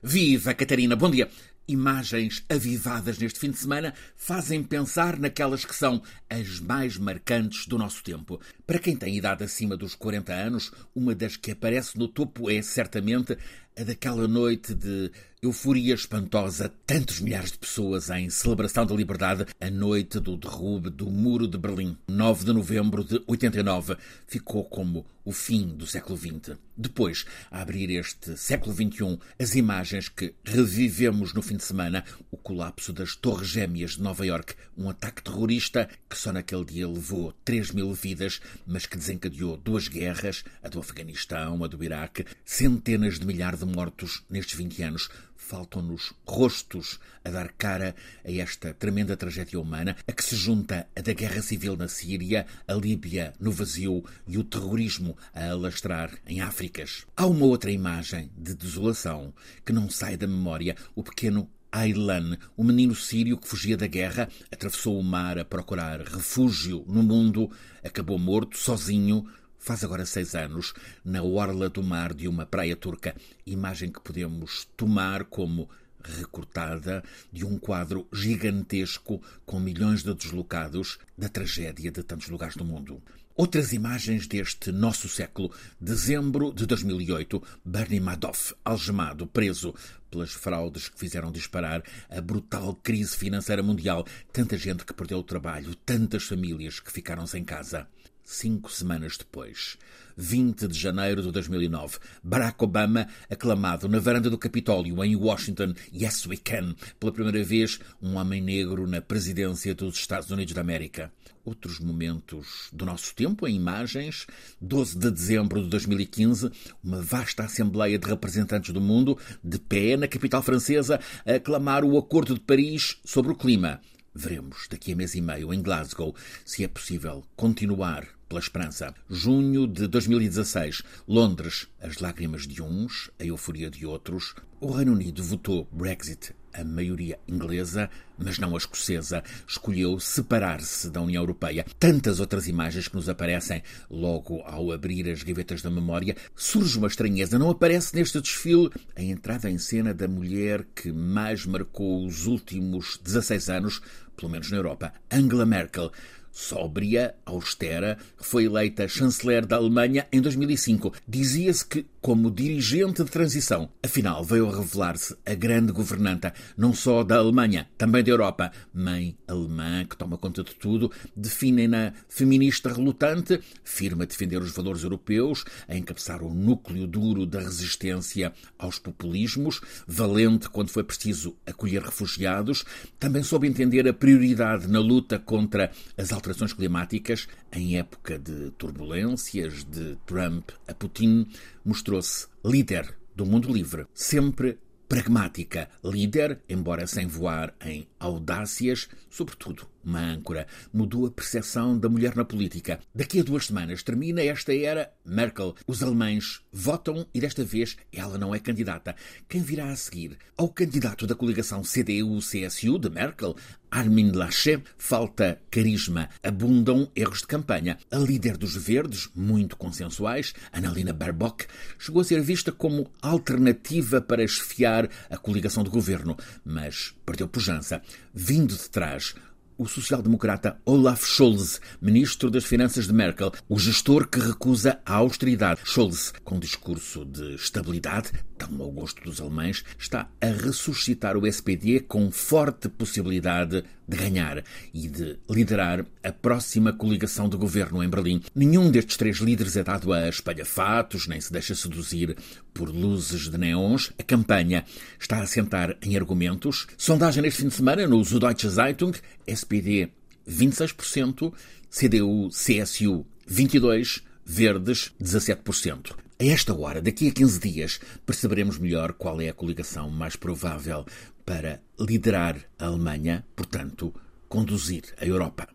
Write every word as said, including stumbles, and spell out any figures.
Viva, Catarina, bom dia. Imagens avivadas neste fim de semana fazem pensar naquelas que são as mais marcantes do nosso tempo. Para quem tem idade acima dos quarenta anos, uma das que aparece no topo é, certamente, a daquela noite de euforia espantosa, tantos milhares de pessoas em celebração da liberdade, a noite do derrube do Muro de Berlim. nove de novembro de oitenta e nove ficou como o fim do século vinte. Depois, a abrir este século vinte e um, as imagens que revivemos no fim de semana, o colapso das Torres Gêmeas de Nova Iorque, um ataque terrorista que só naquele dia levou três mil vidas, mas que desencadeou duas guerras, a do Afeganistão, a do Iraque, centenas de milhares de mortos nestes vinte anos. Faltam-nos rostos a dar cara a esta tremenda tragédia humana, a que se junta a da guerra civil na Síria, a Líbia no vazio e o terrorismo a alastrar em Áfricas. Há uma outra imagem de desolação que não sai da memória, o pequeno Aylan, o menino sírio que fugia da guerra, atravessou o mar a procurar refúgio no mundo, acabou morto, sozinho, faz agora seis anos, na orla do mar de uma praia turca, imagem que podemos tomar como recortada de um quadro gigantesco com milhões de deslocados da tragédia de tantos lugares do mundo. Outras imagens deste nosso século, dezembro de dois mil e oito, Bernie Madoff, algemado, preso pelas fraudes que fizeram disparar a brutal crise financeira mundial, tanta gente que perdeu o trabalho, tantas famílias que ficaram sem casa. Cinco semanas depois, vinte de janeiro de dois mil e nove, Barack Obama aclamado na varanda do Capitólio em Washington, Yes We Can, pela primeira vez um homem negro na presidência dos Estados Unidos da América. Outros momentos do nosso tempo em imagens, doze de dezembro de dois mil e quinze, uma vasta Assembleia de Representantes do Mundo, de pé na capital francesa, a aclamar o Acordo de Paris sobre o clima. Veremos daqui a mês e meio em Glasgow se é possível continuar pela esperança. Junho de dois mil e dezasseis, Londres, as lágrimas de uns, a euforia de outros. O Reino Unido votou Brexit, a maioria inglesa, mas não a escocesa, escolheu separar-se da União Europeia. Tantas outras imagens que nos aparecem logo ao abrir as gavetas da memória. Surge uma estranheza, não aparece neste desfile a entrada em cena da mulher que mais marcou os últimos dezasseis anos, pelo menos na Europa, Angela Merkel. Sóbria, austera, foi eleita chanceler da Alemanha em dois mil e cinco. Dizia-se que, como dirigente de transição, afinal veio a revelar-se a grande governanta, não só da Alemanha, também da Europa. Mãe alemã que toma conta de tudo, definem-na feminista relutante, firme a defender os valores europeus, a encabeçar o núcleo duro da resistência aos populismos, valente quando foi preciso acolher refugiados, também soube entender a prioridade na luta contra as alterações climáticas. Em época de turbulências, de Trump a Putin, mostrou-se líder do mundo livre, sempre pragmática, líder, embora sem voar em audácias, sobretudo uma âncora. Mudou a percepção da mulher na política. Daqui a duas semanas termina esta era Merkel. Os alemães votam e desta vez ela não é candidata. Quem virá a seguir? Ao candidato da coligação C D U C S U de Merkel, Armin Laschet, falta carisma, abundam erros de campanha. A líder dos verdes, muito consensuais, Annalena Baerbock, chegou a ser vista como alternativa para esfiar a coligação de governo, mas perdeu pujança. Vindo de trás, o social-democrata Olaf Scholz, ministro das Finanças de Merkel, o gestor que recusa a austeridade. Scholz, com discurso de estabilidade, tão ao gosto dos alemães, está a ressuscitar o S P D com forte possibilidade de ganhar e de liderar a próxima coligação de governo em Berlim. Nenhum destes três líderes é dado a espalhafatos, nem se deixa seduzir por luzes de neons. A campanha está a assentar em argumentos. Sondagem neste fim de semana no Süddeutsche Zeitung, S P D vinte e seis por cento, C D U C S U vinte e dois por cento, Verdes dezassete por cento. A esta hora, daqui a quinze dias, perceberemos melhor qual é a coligação mais provável para liderar a Alemanha, portanto, conduzir a Europa.